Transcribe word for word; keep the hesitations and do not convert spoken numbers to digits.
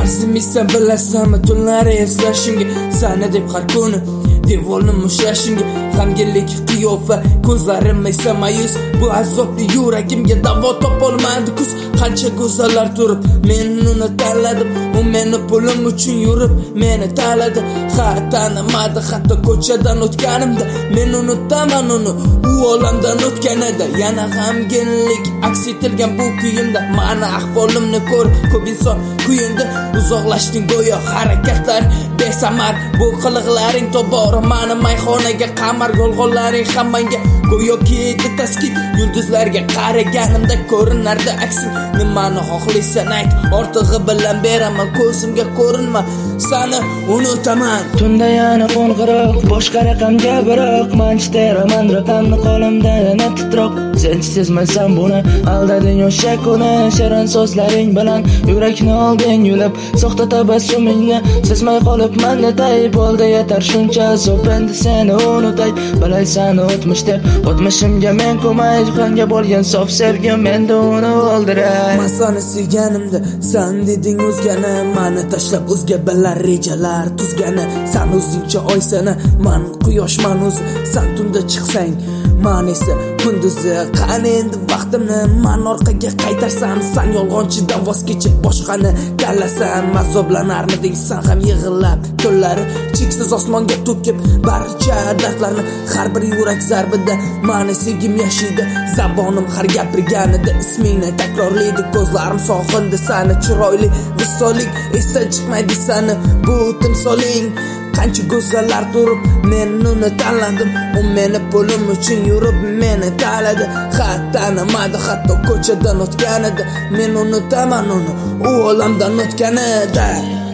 arzimiysan bilasanmi tunlari eslashingga, sana deb har kuni devorni mushlashingga, g'amginlik qiyofa ko'zlarim esa mayus. Bu azobli yuragimga davo topolmadi kuz. Qancha go'zallar turib men uni tanladim, u meni pulim uchun yurib meni tanladi. Ha, tanimadi hatto ko'chadan o'tganimda, men unutaman uni u olamdan o'tganida. Yana g'amginlik aks etilgan bu kuyimda, mani ahvolimni ko'rib ko'p inson kuyindi. Uzoqlashding go'yo harakatlar besamar, bu qiliqlaring tobora mani mayxonaga qamar. Yolg'onlaring hammanga go'yoki edi taskin, yulduzlarga qaraganimda ko'rinardi aksing. Nimani xohlaysan ayt, ortig'i bilan beraman, ko'zimga ko'rinma, sani unutaman. Tunda yana qo'ng'iroq, boshqa raqamga biroq, manch teraman raqamni qo'limda yana titroq. Sen sezmaysan buni, aldading o'sha kuni, shirin so'zlaring bilan yurakni olding yulib, soxta tabassumingni sezmay qolibman netay. Bo'ldi yetar shuncha so'p, endi seni unutay. Bilaysan o'tmish deb o'tmishimga men ko'may, qonga bo'lgan sof sevgim endi uni o'ldiray. Men seni sevganimda sen deding o'zgani, meni tashlab o'zga bilan rejalar tuzgani. Sen o'zingcha oysana, men quyoshman o'zi, sen tunda chiqsang men esa kunduzi. Qani endi vaqtimni men orqaga qaytarsam, sen yolg'onchidan voz kechib boshqani tanlasam, azoblanarmiding sen ham yig'ilab tunlari cheksiz osmonga to'kib barcha dardlarni. Har bir yurak zarbida meni sevgim yashaydi, zabonim har gapirganida ismingni takrorlaydi. Ko'zlarim sog'indi seni, chiroyli visoling esa chiqmaydi seni bu timsoling. Qancha go'zallar turib men uni tanladim, u meni pulim uchun yurib meni tanladi. Ha, tanimadi hatto ko'chadan o'tganida, men unutaman uni u olamdan o'tganida.